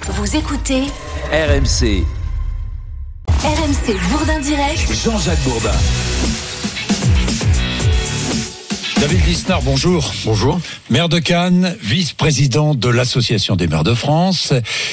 Vous écoutez RMC. RMC Bourdin Direct. Jean-Jacques Bourdin. David Lisnard, bonjour. Bonjour. Maire de Cannes, vice-président de l'Association des maires de France,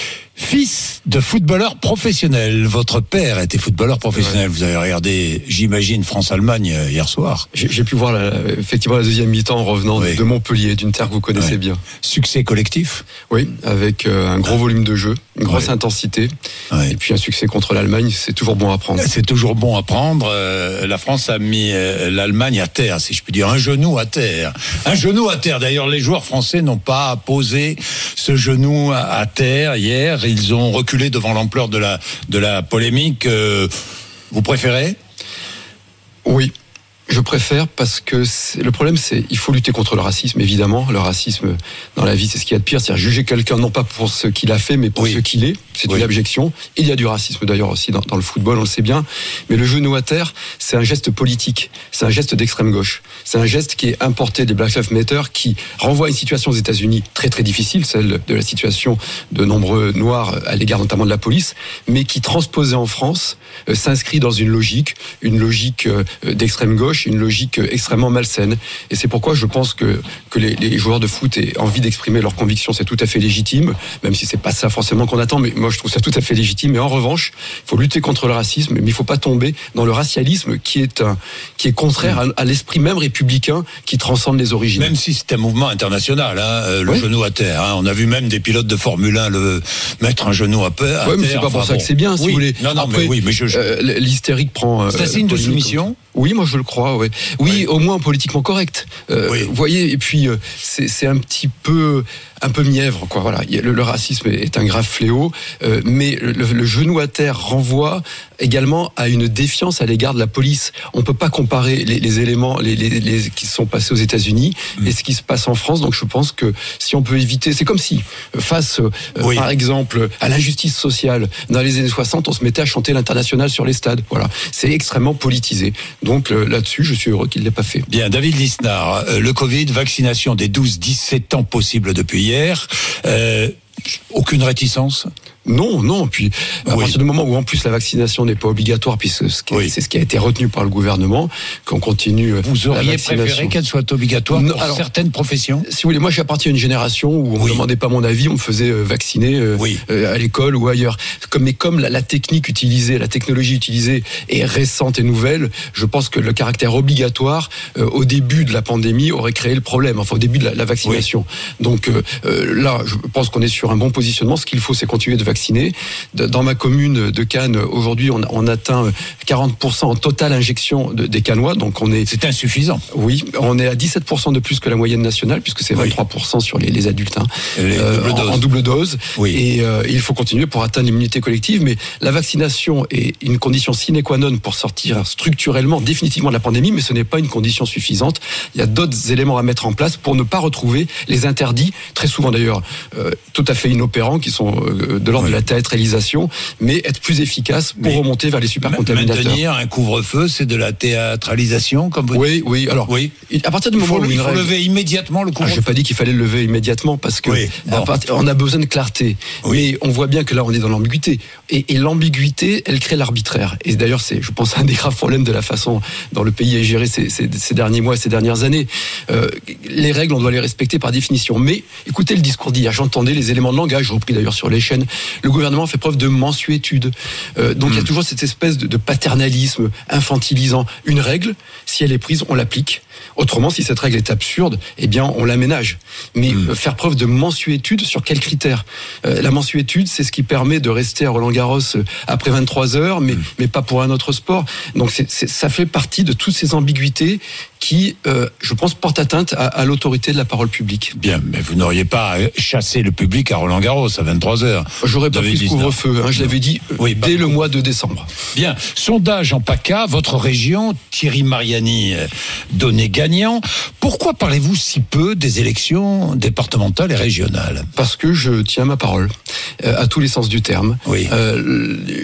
fils de footballeur professionnel. Votre père était footballeur professionnel. Ouais. Vous avez regardé, j'imagine, France-Allemagne hier soir. J'ai pu voir effectivement la deuxième mi-temps en revenant de Montpellier, d'une terre que vous connaissez bien. Succès collectif ? Oui, avec un gros volume de jeu, une grosse intensité, et puis un succès contre l'Allemagne. C'est toujours bon à prendre. C'est toujours bon à prendre. La France a mis l'Allemagne à terre, si je puis dire, un genou à terre. Un genou à terre. D'ailleurs, les joueurs français n'ont pas posé ce genou à terre hier. Ils ont reculé devant l'ampleur de la polémique. Vous préférez ? Oui. Je préfère parce que le problème, c'est il faut lutter contre le racisme, évidemment. Le racisme dans la vie, c'est ce qu'il y a de pire. C'est-à-dire juger quelqu'un non pas pour ce qu'il a fait, mais pour ce qu'il est. C'est une abjection. Il y a du racisme d'ailleurs aussi dans le football, on le sait bien. Mais le genou à terre, c'est un geste politique. C'est un geste d'extrême gauche. C'est un geste qui est importé des Black Lives Matter, qui renvoie à une situation aux États-Unis très très difficile, celle de la situation de nombreux Noirs à l'égard notamment de la police, mais qui transposée en France s'inscrit dans une logique d'extrême gauche, une logique extrêmement malsaine. Et c'est pourquoi je pense que les joueurs de foot aient envie d'exprimer leurs convictions, c'est tout à fait légitime, même si c'est pas ça forcément qu'on attend, mais moi je trouve ça tout à fait légitime. Mais en revanche, il faut lutter contre le racisme, mais il faut pas tomber dans le racialisme qui est contraire à l'esprit même républicain qui transcende les origines. Même si c'est un mouvement international, le genou à terre. On a vu même des pilotes de Formule 1 mettre un genou à terre. Oui, mais c'est pas pour ça que c'est bien, si vous voulez. Non, après, mais l'hystérique prend. C'est un signe de soumission. Oui, moi je le crois. Oui, au moins politiquement correct. Vous voyez, et puis c'est un peu mièvre, quoi. Voilà, le racisme est un grave fléau, mais le genou à terre renvoie également à une défiance à l'égard de la police. On peut pas comparer les éléments qui sont passés aux États-Unis et ce qui se passe en France. Donc je pense que si on peut éviter, c'est comme si face, par exemple, à l'injustice sociale dans les années 60, on se mettait à chanter l'Internationale sur les stades. Voilà, c'est extrêmement politisé. Donc là-dessus, je suis heureux qu'il ne l'ait pas fait. Bien, David Lisnard, le Covid, vaccination des 12-17 ans possible depuis hier. Aucune réticence ? Non. Puis à partir du moment où en plus la vaccination n'est pas obligatoire, puisque c'est ce qui a été retenu par le gouvernement, qu'on continue. Vous auriez préféré qu'elle soit obligatoire pour certaines professions ? Si vous voulez, moi j'appartiens à une génération où on ne demandait pas mon avis, on me faisait vacciner à l'école ou ailleurs. Mais comme la technique utilisée, la technologie utilisée est récente et nouvelle, je pense que le caractère obligatoire au début de la pandémie aurait créé le problème. Enfin, au début de la vaccination. Donc là, je pense qu'on est sur un bon positionnement. Ce qu'il faut, c'est continuer de vacciner. Dans ma commune de Cannes, aujourd'hui, on atteint 40% en totale injection des Cannois. Donc c'est insuffisant. Oui, on est à 17% de plus que la moyenne nationale, puisque c'est 23% sur les adultes en double dose. Et il faut continuer pour atteindre l'immunité collective. Mais la vaccination est une condition sine qua non pour sortir structurellement, définitivement de la pandémie, mais ce n'est pas une condition suffisante. Il y a d'autres éléments à mettre en place pour ne pas retrouver les interdits, très souvent d'ailleurs tout à fait inopérants, qui sont de l'ordre de la théâtralisation, mais être plus efficace pour remonter vers les supercontaminateurs. Maintenir un couvre-feu, c'est de la théâtralisation, comme vous dites ? Oui. Alors, à partir du moment où il faut lever immédiatement le couvre-feu. Je n'ai pas dit qu'il fallait le lever immédiatement, parce que on a besoin de clarté. Mais on voit bien que là, on est dans l'ambiguïté. Et l'ambiguïté, elle crée l'arbitraire. Et d'ailleurs, c'est, je pense, un des graves problèmes de la façon dont le pays est géré ces derniers mois, ces dernières années. Les règles, on doit les respecter par définition. Mais écoutez le discours d'hier, j'entendais les éléments de langage, repris d'ailleurs sur les chaînes. Le gouvernement fait preuve de mansuétude. Donc il y a toujours cette espèce de paternalisme infantilisant. Une règle, si elle est prise, on l'applique. Autrement, si cette règle est absurde, eh bien, on l'aménage. Mais faire preuve de mansuétude, sur quels critères ? La mansuétude, c'est ce qui permet de rester à Roland-Garros après 23 heures, mais pas pour un autre sport. Donc ça fait partie de toutes ces ambiguïtés qui, je pense, portent atteinte à l'autorité de la parole publique. Bien, mais vous n'auriez pas chassé le public à Roland-Garros à 23 heures. J'aurais pas pris ce couvre-feu, je l'avais dit dès le mois de décembre. Bien, sondage en PACA, votre région, Thierry Mariani donné gagnant. Pourquoi parlez-vous si peu des élections départementales et régionales ? Parce que je tiens ma parole, à tous les sens du terme. Vous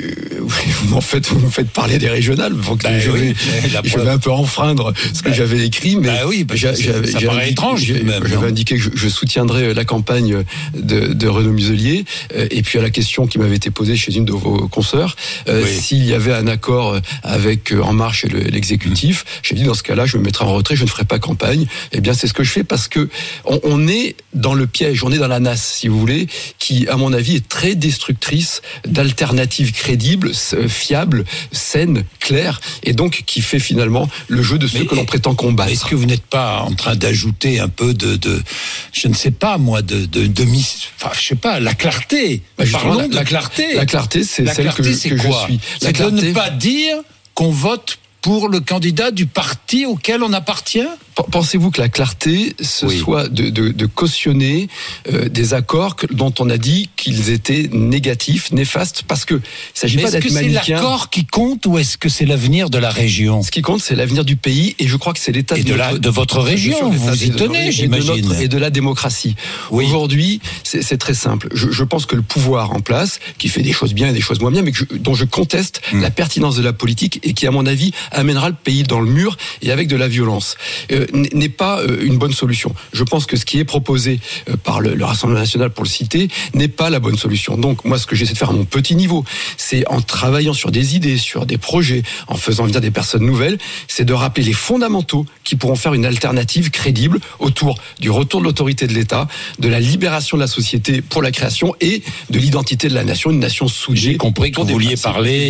en fait, vous me faites parler des régionales. Donc je vais un peu enfreindre ce que j'avais écrit, mais ça paraît étrange. J'avais indiqué que je soutiendrais la campagne de Renaud Muselier. Et puis à la question qui m'avait été posée chez une de vos consoeurs, s'il y avait un accord avec En Marche et l'exécutif, j'ai dit dans ce cas-là, je me mettrai en retrait, je ne ferai pas campagne. Eh bien, c'est ce que je fais parce que on est dans le piège, on est dans la nasse, si vous voulez, qui, à mon avis, est très destructrice d'alternatives crédibles, fiables, saines, claires, et donc qui fait finalement le jeu de ceux que l'on prétend combattre. Est-ce que vous n'êtes pas en train d'ajouter un peu de je ne sais pas moi, je sais pas, la clarté. Parlons de la clarté. La clarté, c'est celle que je suis. C'est de ne pas dire qu'on vote pour le candidat du parti auquel on appartient ? Pensez-vous que la clarté, soit de cautionner des accords dont on a dit qu'ils étaient négatifs, néfastes, parce que il s'agit pas d'être manichéen. Est-ce que c'est l'accord qui compte ou est-ce que c'est l'avenir de la région ? Ce qui compte, c'est l'avenir du pays, et je crois que c'est l'état de votre région. Vous y tenez, j'imagine. Et de la démocratie. Oui. Aujourd'hui, c'est très simple. Je pense que le pouvoir en place, qui fait des choses bien et des choses moins bien, mais dont je conteste la pertinence de la politique et qui, à mon avis, amènera le pays dans le mur et avec de la violence, n'est pas une bonne solution. Je pense que ce qui est proposé par le Rassemblement national, pour le citer, n'est pas la bonne solution. Donc moi, ce que j'essaie de faire à mon petit niveau, c'est en travaillant sur des idées, sur des projets, en faisant venir des personnes nouvelles, c'est de rappeler les fondamentaux qui pourront faire une alternative crédible autour du retour de l'autorité de l'État, de la libération de la société pour la création et de l'identité de la nation, une nation soudée. J'ai compris que vous vouliez parler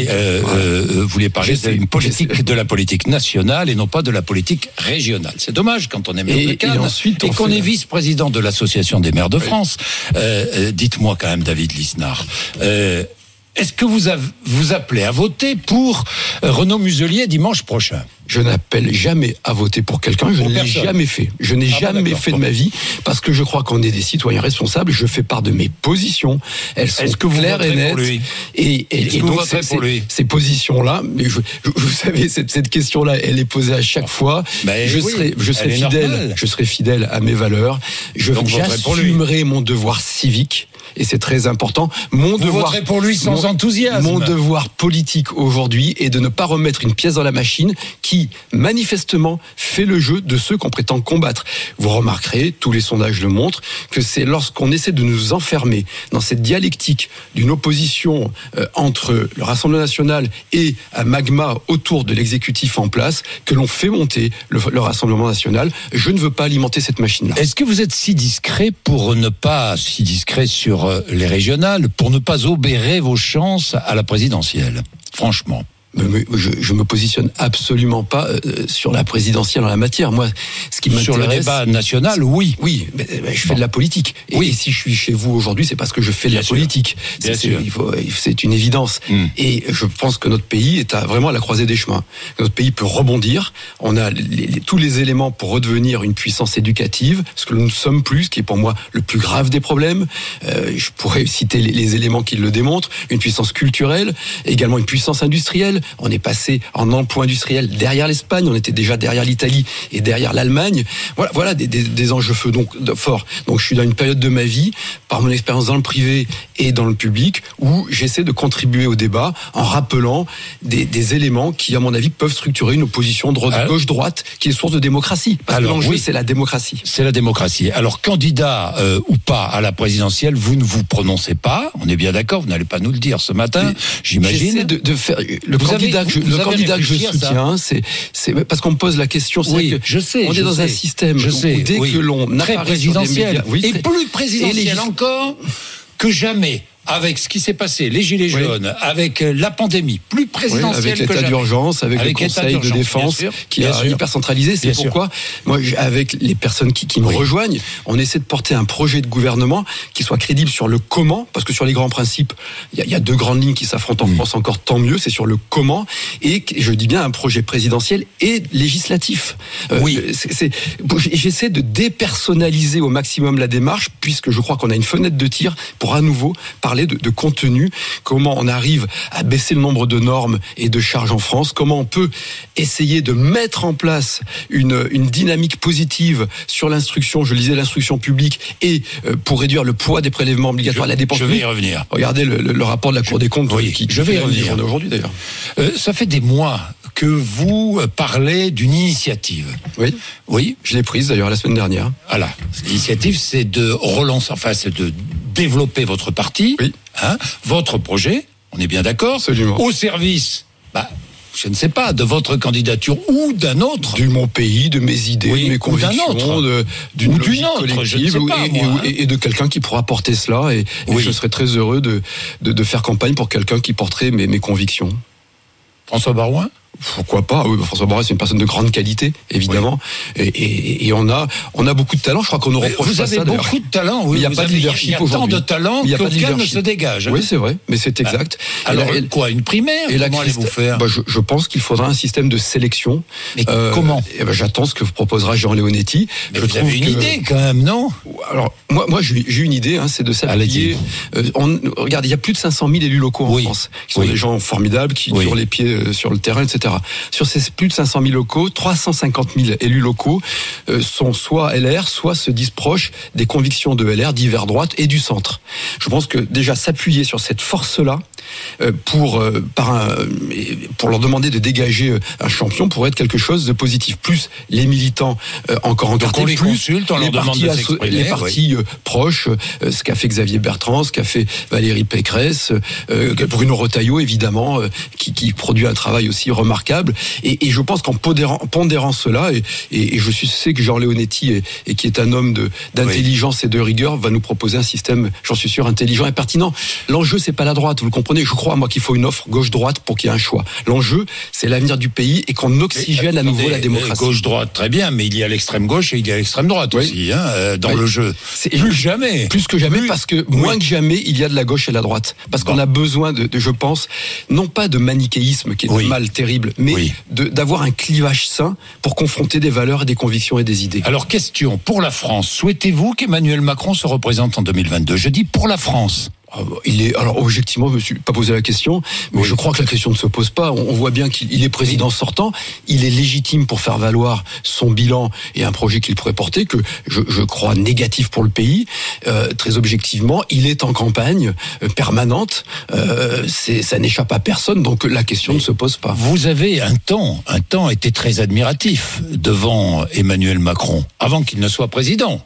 d'une politique, de la politique nationale et non pas de la politique régionale. C'est dommage quand on est maire de Cannes et qu'on est vice-président de l'Association des maires de France. Dites-moi quand même, David Lisnard, est-ce que vous appelez à voter pour Renaud Muselier dimanche prochain ? Je n'appelle jamais à voter pour quelqu'un, je ne l'ai jamais fait. Je n'ai jamais fait de ma vie, parce que je crois qu'on est des citoyens responsables, je fais part de mes positions, elles sont claires et nettes. Et donc ces positions-là, mais vous savez, cette question-là, elle est posée à chaque fois. Je serai fidèle à mes valeurs, j'assumerai mon devoir civique. Et c'est très important. Vous voterez pour lui sans enthousiasme. Mon devoir politique aujourd'hui est de ne pas remettre une pièce dans la machine qui, manifestement, fait le jeu de ceux qu'on prétend combattre. Vous remarquerez, tous les sondages le montrent, que c'est lorsqu'on essaie de nous enfermer dans cette dialectique d'une opposition entre le Rassemblement national et un magma autour de l'exécutif en place que l'on fait monter le Rassemblement national. Je ne veux pas alimenter cette machine-là. Est-ce que vous êtes si discret sur les régionales, pour ne pas obérer vos chances à la présidentielle, franchement? Je me positionne absolument pas sur la présidentielle en la matière. Moi, ce qui m'intéresse... Sur le débat national, oui. Oui, mais je fais de la politique. Et si je suis chez vous aujourd'hui, c'est parce que je fais de la politique. C'est une évidence. Et je pense que notre pays est vraiment à la croisée des chemins. Notre pays peut rebondir. On a tous les éléments pour redevenir une puissance éducative, ce que nous ne sommes plus, ce qui est pour moi le plus grave des problèmes. Je pourrais citer les éléments qui le démontrent. Une puissance culturelle, également une puissance industrielle. On est passé en emploi industriel derrière l'Espagne, on était déjà derrière l'Italie et derrière l'Allemagne. Voilà des enjeux forts. Donc je suis dans une période de ma vie, par mon expérience dans le privé et dans le public, où j'essaie de contribuer au débat en rappelant des éléments qui, à mon avis, peuvent structurer une opposition gauche-droite qui est source de démocratie. Parce que l'enjeu, c'est la démocratie. C'est la démocratie. Alors, candidat ou pas à la présidentielle, vous ne vous prononcez pas. On est bien d'accord, vous n'allez pas nous le dire ce matin, j'imagine. J'essaie de faire... Le candidat que je soutiens, c'est parce qu'on me pose la question. On est dans un système où dès que l'on apparaît sur des médias, et plus présidentiel encore que jamais. Avec ce qui s'est passé, les gilets jaunes, avec la pandémie, plus présidentielle avec l'état d'urgence, avec le Conseil de défense qui a hyper centralisé. C'est pourquoi, moi, avec les personnes qui me rejoignent, on essaie de porter un projet de gouvernement qui soit crédible sur le comment, parce que sur les grands principes, il y a deux grandes lignes qui s'affrontent en France, encore tant mieux, c'est sur le comment, et je dis bien un projet présidentiel et législatif. J'essaie de dépersonnaliser au maximum la démarche, puisque je crois qu'on a une fenêtre de tir pour à nouveau parler parler de contenu, comment on arrive à baisser le nombre de normes et de charges en France, comment on peut essayer de mettre en place une dynamique positive sur l'instruction, je lisais l'instruction publique, et pour réduire le poids des prélèvements obligatoires, la dépense publique. Je vais y revenir. Regardez le rapport de la Cour des comptes je vais y revenir aujourd'hui d'ailleurs. Ça fait des mois que vous parlez d'une initiative. Oui. Je l'ai prise d'ailleurs la semaine dernière. Voilà. L'initiative, c'est de relancer, c'est de développer votre parti, votre projet, on est bien d'accord, absolument, au service, je ne sais pas, de votre candidature ou d'un autre. De mon pays, de mes idées, de mes convictions, d'une logique collective, et de quelqu'un qui pourra porter cela. Et je serais très heureux de faire campagne pour quelqu'un qui porterait mes convictions. François Baroin ? Pourquoi pas? Oui, François Baroin, c'est une personne de grande qualité, évidemment. Et on a beaucoup de talent. Je crois qu'on nous reproche pas ça. Vous avez beaucoup de talent. Oui. Il n'y a pas de leadership aujourd'hui. Il y a tant de talent qu'aucun ne se dégage. Oui, c'est vrai, mais c'est exact. Alors, une primaire? Comment allez-vous faire? Je pense qu'il faudra un système de sélection. Mais comment? J'attends ce que proposera Jean Leonetti. Mais vous avez une idée quand même, non? Alors, moi, j'ai une idée, c'est de s'appuyer. Regarde, il y a plus de 500 000 élus locaux en France, qui sont des gens formidables, qui ont les pieds sur le terrain, etc. Sur ces plus de 500 000 locaux, 350 000 élus locaux sont soit LR, soit se disent proches des convictions de LR, divers droite et du centre. Je pense que déjà s'appuyer sur cette force-là pour leur demander de dégager un champion pourrait être quelque chose de positif. Plus les militants encore encartés, plus consulte, on leur demande de s'exprimer, les partis proches, ce qu'a fait Xavier Bertrand, ce qu'a fait Valérie Pécresse, Bruno Retailleau évidemment, qui produit un travail aussi remarquable. Et je pense qu'en pondérant cela, et je sais que Jean Leonetti, qui est un homme d'intelligence et de rigueur, va nous proposer un système, j'en suis sûr, intelligent et pertinent. L'enjeu, c'est pas la droite, vous le comprenez. Je crois, moi, qu'il faut une offre gauche-droite pour qu'il y ait un choix. L'enjeu, c'est l'avenir du pays et qu'on oxygène à nouveau la démocratie. Gauche-droite, très bien, mais il y a l'extrême gauche et il y a l'extrême droite aussi, dans le jeu. Plus que jamais, parce que moins que jamais, il y a de la gauche et de la droite. Parce qu'on a besoin je pense, non pas de manichéisme, qui est un mal terrible, mais d'avoir un clivage sain pour confronter des valeurs et des convictions et des idées. Alors, question, pour la France, souhaitez-vous qu'Emmanuel Macron se représente en 2022 ? Je dis pour la France. Alors objectivement, je me suis pas posé la question, mais je crois que la question ne se pose pas. On voit bien qu'il est président sortant, il est légitime pour faire valoir son bilan et un projet qu'il pourrait porter, que je crois négatif pour le pays. Très objectivement, il est en campagne permanente, ça n'échappe à personne, donc la question ne se pose pas. Vous avez un temps été très admiratif devant Emmanuel Macron, avant qu'il ne soit président.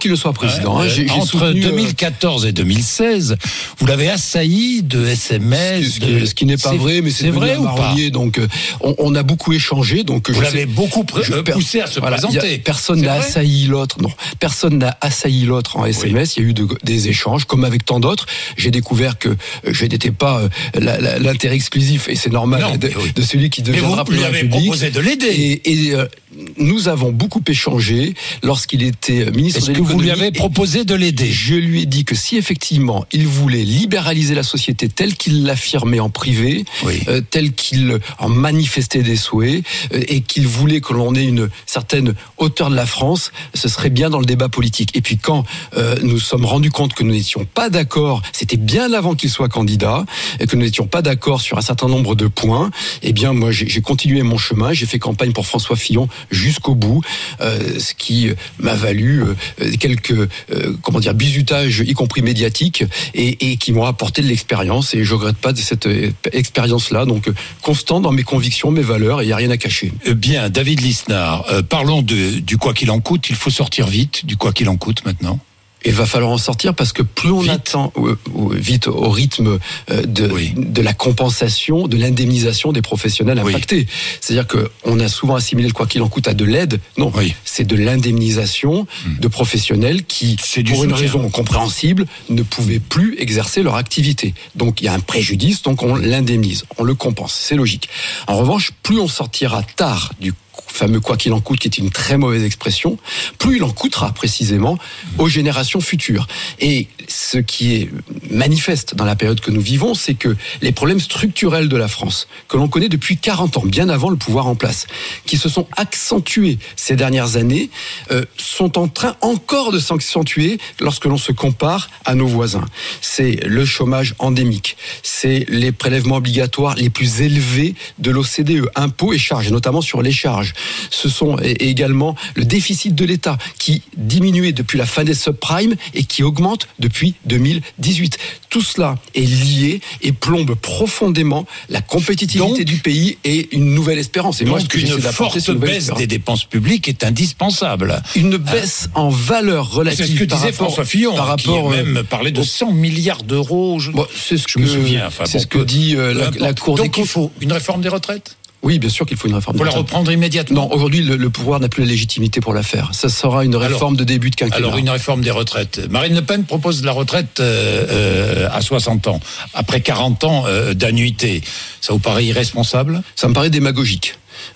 J'ai entre soutenu, 2014 et 2016, vous l'avez assailli de SMS. Ce qui n'est pas vrai, mais c'est vrai ou pas ? Donc, on a beaucoup échangé. Donc, vous l'avez beaucoup poussé à se présenter. Personne n'a assailli l'autre. Non, personne n'a assailli l'autre en SMS. Il y a eu des échanges, comme avec tant d'autres. J'ai découvert que je n'étais pas l'intérêt exclusif, et c'est normal, de celui qui deviendra président de la République. Vous lui avez proposé de l'aider. Et nous avons beaucoup échangé lorsqu'il était ministre de l'économie. Est-ce que vous lui avez proposé de l'aider ? Je lui ai dit que si effectivement il voulait libéraliser la société telle qu'il l'affirmait en privé, telle qu'il en manifestait des souhaits, et qu'il voulait que l'on ait une certaine hauteur de la France, ce serait bien dans le débat politique. Et puis quand nous sommes rendus compte que nous n'étions pas d'accord, c'était bien avant qu'il soit candidat, et que nous n'étions pas d'accord sur un certain nombre de points, eh bien moi j'ai continué mon chemin, j'ai fait campagne pour François Fillon jusqu'au bout, ce qui m'a valu quelques bizutages, y compris médiatiques, et qui m'ont apporté de l'expérience, et je ne regrette pas de cette expérience-là. Donc constant dans mes convictions, mes valeurs, et il n'y a rien à cacher. Bien, David Lisnard, parlons du quoi qu'il en coûte. Il faut sortir vite du quoi qu'il en coûte maintenant. Il va falloir en sortir, parce que plus on attend vite au rythme de la compensation, de l'indemnisation des professionnels impactés. C'est-à-dire qu'on a souvent assimilé le quoi qu'il en coûte à de l'aide. Non, c'est de l'indemnisation de professionnels qui, pour une raison compréhensible, ne pouvaient plus exercer leur activité. Donc il y a un préjudice, donc on l'indemnise, on le compense, c'est logique. En revanche, plus on sortira tard du fameux quoi qu'il en coûte, qui est une très mauvaise expression, plus il en coûtera précisément aux générations futures. Et ce qui est manifeste dans la période que nous vivons, c'est que les problèmes structurels de la France, que l'on connaît depuis 40 ans, bien avant le pouvoir en place, qui se sont accentués ces dernières années, sont en train encore de s'accentuer lorsque l'on se compare à nos voisins. C'est le chômage endémique, c'est les prélèvements obligatoires les plus élevés de l'OCDE, impôts et charges, et notamment sur les charges. Ce sont également le déficit de l'État qui diminuait depuis la fin des subprimes et qui augmente depuis 2018. Tout cela est lié et plombe profondément la compétitivité du pays et une nouvelle espérance. Et donc moi, ce que une forte baisse des dépenses publiques est indispensable. Une baisse en valeur relative. C'est ce que disait François Fillon, qui a même parlé de 100 milliards d'euros. C'est ce je me souviens. C'est ce que dit la Cour des comptes. Donc il faut une réforme des retraites ? Oui, bien sûr qu'il faut une réforme. Pour la reprendre immédiatement. Non, aujourd'hui, le pouvoir n'a plus la légitimité pour la faire. Ça sera une réforme de début de quinquennat. Alors, une réforme des retraites. Marine Le Pen propose la retraite à 60 ans, après 40 ans d'annuité. Ça vous paraît irresponsable ? Ça me paraît démagogique.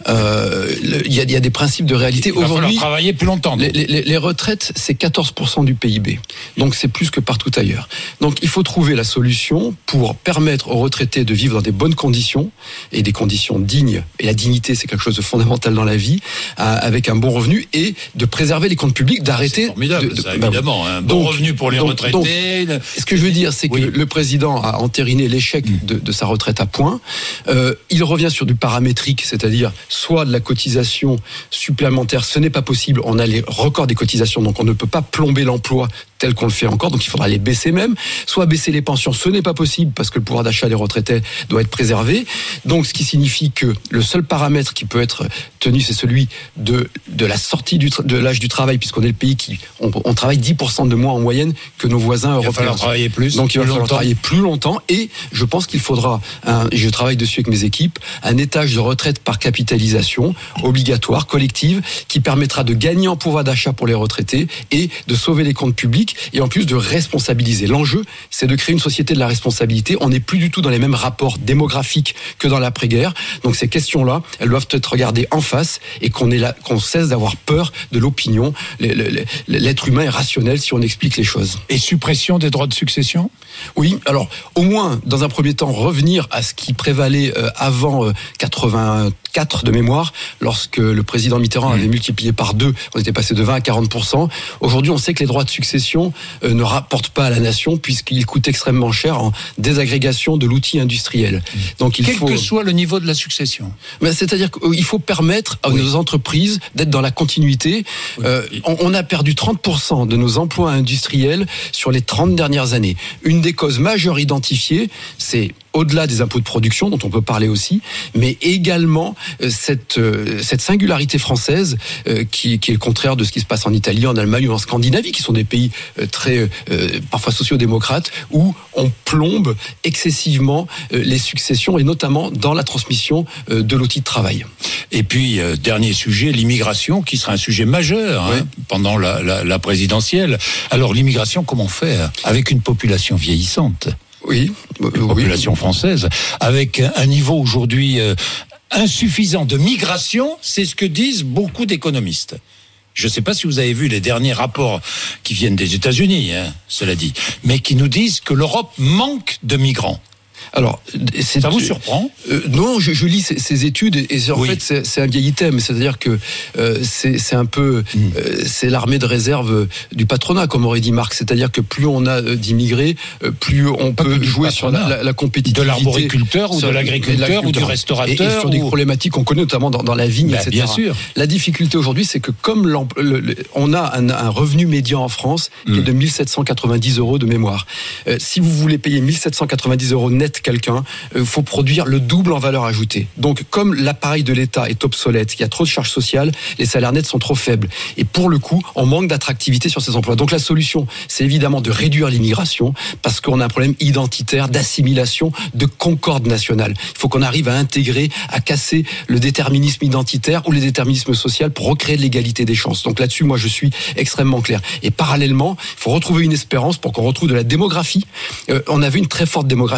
Il y a des principes de réalité. Il va falloir travailler plus longtemps. Les retraites, c'est 14% du PIB. Donc c'est plus que partout ailleurs. Donc il faut trouver la solution pour permettre aux retraités de vivre dans des bonnes conditions et des conditions dignes. Et la dignité, c'est quelque chose de fondamental dans la vie, avec un bon revenu et de préserver les comptes publics, d'arrêter. C'est formidable, ça, évidemment. Un bon revenu pour les retraités. Ce que je veux dire, c'est que le président a entériné l'échec de sa retraite à point. Il revient sur du paramétrique, c'est-à-dire soit de la cotisation supplémentaire, ce n'est pas possible, on a les records des cotisations, donc on ne peut pas plomber l'emploi tel qu'on le fait encore, donc il faudra les baisser même, soit baisser les pensions, ce n'est pas possible parce que le pouvoir d'achat des retraités doit être préservé, donc ce qui signifie que le seul paramètre qui peut être tenu, c'est celui de la sortie de l'âge du travail, puisqu'on est le pays on travaille 10% de moins en moyenne que nos voisins européens. Il va falloir travailler plus. Donc il va falloir travailler plus longtemps, et je pense qu'il faudra, et je travaille dessus avec mes équipes, un étage de retraite par capitalisation obligatoire, collective, qui permettra de gagner en pouvoir d'achat pour les retraités et de sauver les comptes publics, et en plus de responsabiliser. L'enjeu, c'est de créer une société de la responsabilité. On n'est plus du tout dans les mêmes rapports démographiques que dans l'après-guerre. Donc ces questions-là, elles doivent être regardées en face, et qu'on cesse d'avoir peur de l'opinion. L'être humain est rationnel si on explique les choses. Et suppression des droits de succession ? Oui, alors au moins, dans un premier temps, revenir à ce qui prévalait avant 84 de mémoire, lorsque le président Mitterrand avait multiplié par 2, on était passé de 20 à 40%. Aujourd'hui, on sait que les droits de succession ne rapportent pas à la nation, puisqu'ils coûtent extrêmement cher en désagrégation de l'outil industriel. Donc Quel que soit le niveau de la succession. C'est-à-dire qu'il faut permettre à nos entreprises d'être dans la continuité. On a perdu 30% de nos emplois industriels sur les 30 dernières années. Une des causes majeures identifiées, c'est au-delà des impôts de production, dont on peut parler aussi, mais également cette singularité française qui est le contraire de ce qui se passe en Italie, en Allemagne ou en Scandinavie, qui sont des pays très parfois sociodémocrates, où on plombe excessivement les successions, et notamment dans la transmission de l'outil de travail. Et puis, dernier sujet, l'immigration, qui sera un sujet majeur pendant la présidentielle. Alors, l'immigration, comment faire avec une population vieillissante ? Oui, population française, avec un niveau aujourd'hui insuffisant de migration, c'est ce que disent beaucoup d'économistes. Je ne sais pas si vous avez vu les derniers rapports qui viennent des États-Unis, cela dit, mais qui nous disent que l'Europe manque de migrants. Alors, ça vous surprend ? Non, je lis ces études, et en fait c'est un vieil item, c'est-à-dire que c'est un peu c'est l'armée de réserve du patronat, comme aurait dit Marx, c'est-à-dire que plus on a d'immigrés, plus on peut jouer sur la compétitivité. De l'arboriculteur ou de l'agriculteur ou du restaurateur. Et sur des problématiques qu'on connaît notamment dans la vigne, etc. Bien sûr. La difficulté aujourd'hui, c'est que comme on a un revenu médian en France qui est de 1790 € de mémoire. Si vous voulez payer 1790 € net quelqu'un, faut produire le double en valeur ajoutée. Donc, comme l'appareil de l'État est obsolète, il y a trop de charges sociales, les salaires nets sont trop faibles. Et pour le coup, on manque d'attractivité sur ces emplois. Donc, la solution, c'est évidemment de réduire l'immigration, parce qu'on a un problème identitaire, d'assimilation, de concorde nationale. Il faut qu'on arrive à intégrer, à casser le déterminisme identitaire ou le déterminisme social pour recréer de l'égalité des chances. Donc là-dessus, moi, je suis extrêmement clair. Et parallèlement, il faut retrouver une espérance pour qu'on retrouve de la démographie. On avait une très forte démographie en France,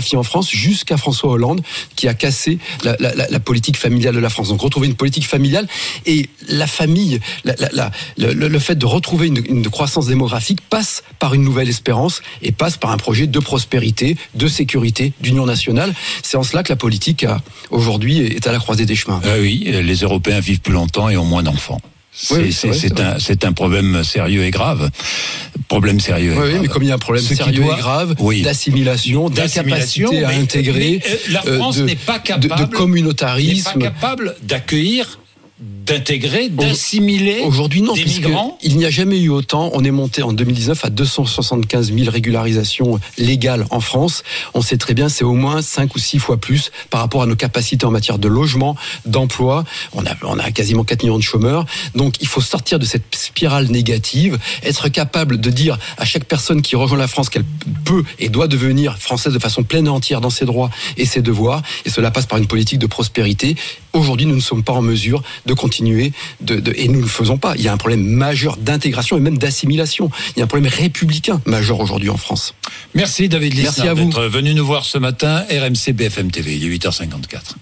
France jusqu'à François Hollande qui a cassé la politique familiale de la France. Donc retrouver une politique familiale et la famille, le fait de retrouver une croissance démographique passe par une nouvelle espérance et passe par un projet de prospérité, de sécurité, d'union nationale. C'est en cela que la politique aujourd'hui est à la croisée des chemins. Oui, les Européens vivent plus longtemps et ont moins d'enfants. C'est un problème sérieux et grave. Problème sérieux. Oui, mais comme il y a un problème sérieux et grave d'assimilation, d'incapacité à intégrer, la France n'est pas capable de communautarisme, n'est pas capable d'accueillir, d'intégrer, d'assimiler aujourd'hui, non, des migrants. Il n'y a jamais eu autant. On est monté en 2019 à 275 000 régularisations légales en France. On sait très bien, c'est au moins 5 ou 6 fois plus par rapport à nos capacités en matière de logement, d'emploi. On a quasiment 4 millions de chômeurs. Donc, il faut sortir de cette spirale négative, être capable de dire à chaque personne qui rejoint la France qu'elle peut et doit devenir française de façon pleine et entière dans ses droits et ses devoirs. Et cela passe par une politique de prospérité. Aujourd'hui, nous ne sommes pas en mesure de continuer et nous ne le faisons pas. Il y a un problème majeur d'intégration et même d'assimilation. Il y a un problème républicain majeur aujourd'hui en France. Merci David Lisnard d'être venu nous voir ce matin. RMC BFM TV, il est 8h54.